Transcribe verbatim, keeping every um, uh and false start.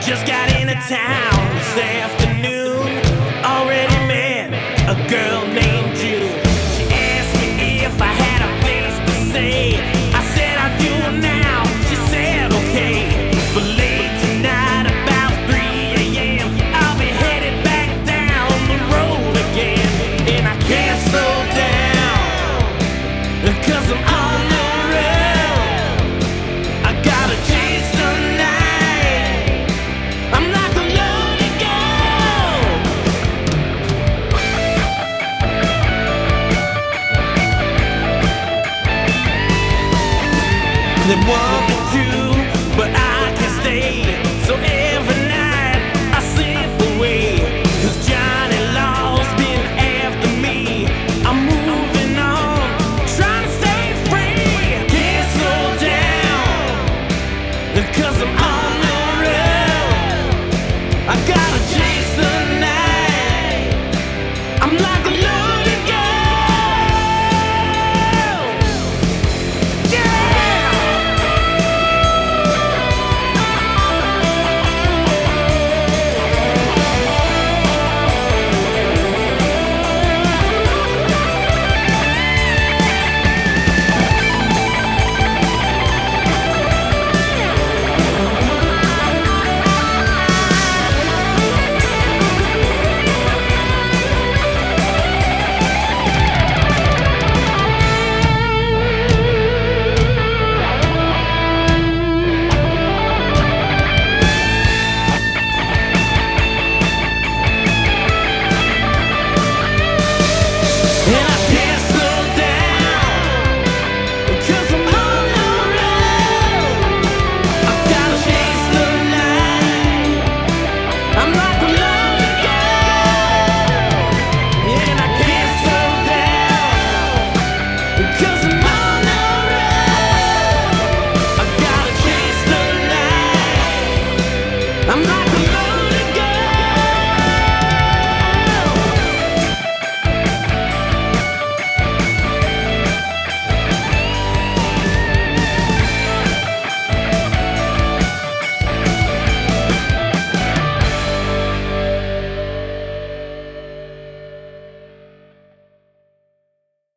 Just got into town this afternoon. Already met a girl named June. She asked me if I had a place to stay. I said I do now. She said okay. But late tonight about three a.m. I'll be headed back down the road again. And I can't slow down, 'cause I'm on the road. I gotta chase the night. I'm not gonna let it go. Then one